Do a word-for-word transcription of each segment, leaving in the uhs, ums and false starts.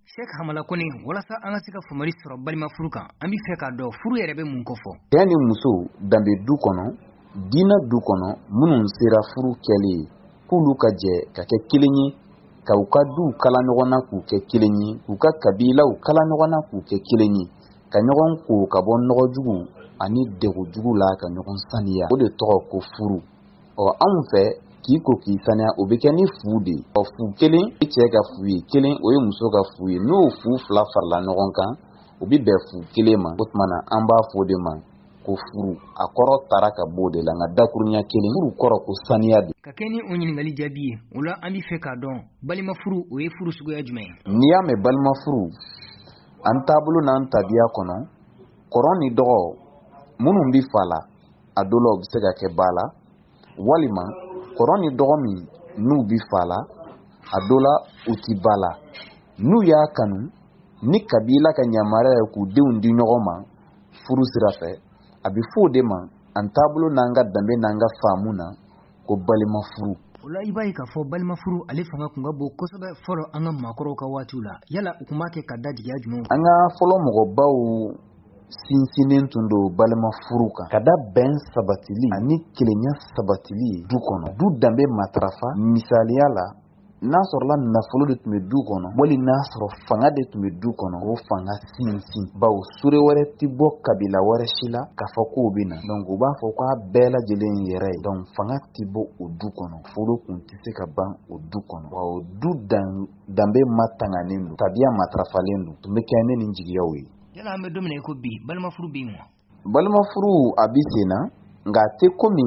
Sheikh Hamala Kone walasa an ka se ka famari sɔrɔ balima furu kan an bi fɛ ka dɔn furu yɛrɛ bɛ mun ko fɔ. Yani muso danbe du kɔnɔ diina du kɔnɔ minnu sera furu kɛli k'olu ka jɛ ka kɛ kelen ye ka u ka du kala ɲɔgɔn na k'u kɛ kelen ye k'u ka kabilaw kala ɲɔgɔn na k'u kɛ kelen ye ka ɲɔgɔn ko ka bɔ nɔgɔ jugu ani degu jugu la ka ɲɔgɔn saniya o de tɔgɔ ko furu. Ɔ anw fɛ k'i ko k'i saniya o bɛ kɛ ni fu de ɔ fu kelen i cɛ ka fu ye kelen o ye muso ka fu ye n'o fu fila farala ɲɔgɔn kan o bi bɛn fu kelen ma o tuma na an b'a fɔ de ma ko furu a kɔrɔ taara ka bɔ de la nka dakurunya kelen furu kɔrɔ ko saniya de. Ka kɛ ni o ɲininkali jaabi ye o la an bi fɛ k'a dɔn balima furu o ye furu suguya jumɛn ye. N'i y'a mɛn balima furu an taabolo n'an tabiya kɔnɔ kɔrɔ ni dɔgɔ minnu bi fa la a dɔ la u bɛ se ka kɛ ba la walima kɔrɔ ni dɔgɔ min n'u bi fa la a dɔ la u ti ba la n'u y'a kanu ni kabila ka yamaruya ye k'u denw di ɲɔgɔn ma furu sira fɛ a bɛ fɔ o de ma an taabolo n'an ka danbe n'an ka faamu na ko balima furu. O la i b'a ye k'a fɔ balima furu ale fanga kun ka bon kosɛbɛ fɔlɔ an ka maakɔrɔw ka waatiw la yala u kun b'a kɛ ka da jigiya jumɛn. An ka fɔlɔ mɔgɔbaw sinsinnen tun don balima furu kan ka da bɛn sabatili ani kelenya sabatili du kɔnɔ du danbe matarafa misaliya la n'a sɔrɔla nafolo de tun bɛ du kɔnɔ wali n'a sɔrɔ fanga de tun bɛ du kɔnɔ o fanga sinsin bawo sure wɛrɛ ti bɔ kabila wɛrɛ si la k'a fɔ k'o bɛ na donc u b'a fɔ k'a bɛɛ lajɛlen yɛrɛ ye donc fanga ti bɔ o du kɔnɔ furu kun tɛ se ka ban o du kɔnɔ wa o du dan danbe matanganen don tabiya matarafalen don tun bɛ kɛ ne ni jigiyaw ye. Yala an bɛ don min na i ko bi balima furu bɛ yen wa. Balima furu a bi sen na nka a tɛ komi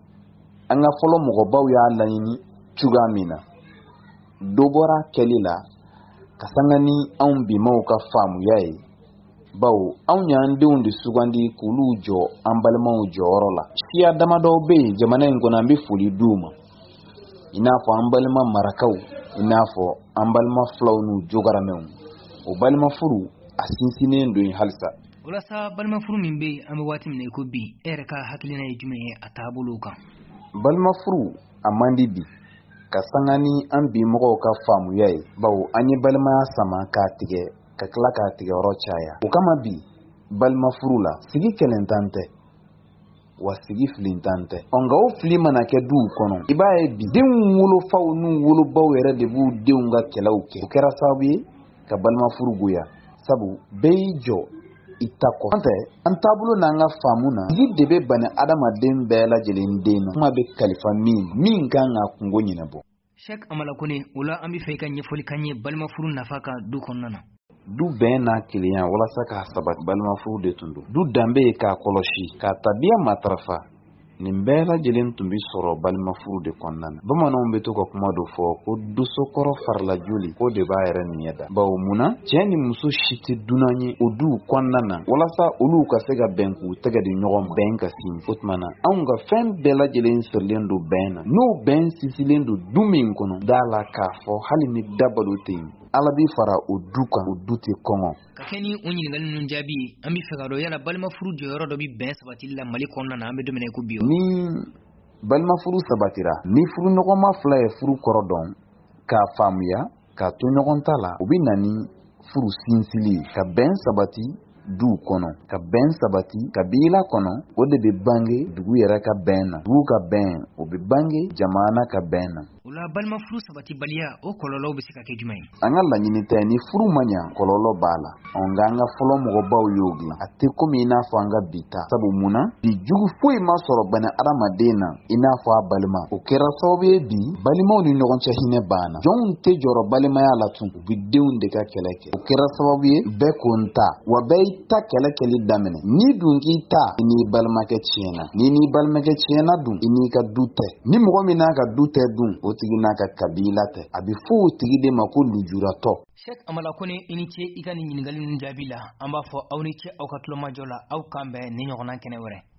an ka fɔlɔ mɔgɔbaw y'a laɲini cogoya min na dɔ bɔra kɛli la ka sanga ni anw bimaw ka faamuya ye bawo anw y'an denw de sugandi k'olu jɔ an balimaw jɔyɔrɔ la siya damadɔ bɛ yen jamana in kɔnɔ an bɛ foli d'u ma i n'a fɔ an balima marakaw i n'a fɔ an balima filaw n'u jogaramɛw o balima furu a sinsinnen don halisa. Walasa balima furu min bɛ yen an bɛ waati min na i ko bi e yɛrɛ ka hakilina ye jumɛn ye a taabolo kan. Balima furu a man di bi ka sanga ni an bi mɔgɔw ka faamuya ye bawo an ye balimaya sama k'a tigɛ ka tila k'a tigɛ yɔrɔ caya o kama bi balima furu la sigi kɛlɛntan tɛ wa sigi filintan tɛ ɔ nka o fili mana kɛ duw kɔnɔ i b'a ye bi denw wolofaw n'u wolobaw yɛrɛ de b'u denw ka kɛlɛw kɛ o kɛra sababu ye ka balima furu goya sabu bɛɛ y'i jɔ i ta kɔ an tɛ an taabolo n'an ka faamu na sigi de bɛ bani adamaden bɛɛ lajɛlen den na kuma bɛ kalifa min min kan ka kungo ɲɛnabɔ. Sheikh Hamala Kone o la an bɛ fɛ i ka ɲɛfɔli k'an ye balima furu nafa kan du kɔnɔna na. Du bɛn n'a kelenya walasa k'a sabati balima furu de tun don du danbe ye k'a kɔlɔsi k'a tabiya matarafa nin bɛɛ lajɛlen tun bi sɔrɔ balima furu de kɔnɔna na bamananw bɛ to ka kuma dɔ fɔ ko dosokɔrɔ farila joli ko de b'a yɛrɛ ɲɛ da bawo munna cɛ ni muso si tɛ dunan ye o du kɔnɔna na walasa olu ka se ka bɛn k'u tɛgɛ di ɲɔgɔn ma bɛn ka sin o tuma na anw ka fɛn bɛɛ lajɛlen sirilen don bɛn na n'o bɛn sinsilen don du min kɔnɔ da la k'a fɔ hali ni dabalo tɛ yen ala b'i fara o du kan o du tɛ kɔngɔ. Ka kɛ ni o ɲininkali ninnu jaabi ye an bɛ fɛ ka dɔn yala balima furu jɔyɔrɔ dɔ bɛ bɛn sabatili la Mali kɔnɔna na an bɛ don min na i ko bi. Ni balima furu sabatira ni furu ɲɔgɔnma fila ye furu kɔrɔ dɔn k'a faamuya k'a to ɲɔgɔn ta la o bɛ na ni furu sinsili ka bɛn sabati du kɔnɔ ka bɛn sabati kabila kɔnɔ o de bɛ bange dugu yɛrɛ ka bɛn na dugu ka bɛn o bɛ bange jamana ka bɛn na. O la balima furu sabati baliya o kɔlɔlɔw bɛ se ka kɛ jumɛn ye. An ka laɲini tɛ ni furu ma ɲa kɔlɔlɔ b'a la nka an ka fɔlɔ mɔgɔbaw y'o dilan a tɛ komi i n'a fɔ an ka bi ta sabu munna bi jugu foyi ma sɔrɔ bani adamaden na i n'a fɔ a balima o kɛra sababu ye bi balimaw ni ɲɔgɔn cɛ hinɛ banna jɔnw tɛ jɔrɔ balimaya la tun u bɛ denw de ka kɛlɛ kɛ o kɛra sababu ye bɛɛ ko n ta wa bɛɛ y'i ta kɛlɛ kɛli daminɛ ni dun k'i ta i n'i balimakɛ tiɲɛna ni n'i balimakɛ tiɲɛna dun i n'i ka du tɛ ni mɔgɔ min n'a ka du tɛ dun o tigi n'a ka kabila tɛ a bɛ fɔ o tigi de ma ko lujuratɔ. Sheikh Hamala Kone i ni ce i ka nin ɲininkali ninnu jaabi la an b'a fɔ aw ni ce aw ka tulomajɔ la aw k'an bɛn ni ɲɔgɔnna kɛnɛ wɛrɛ.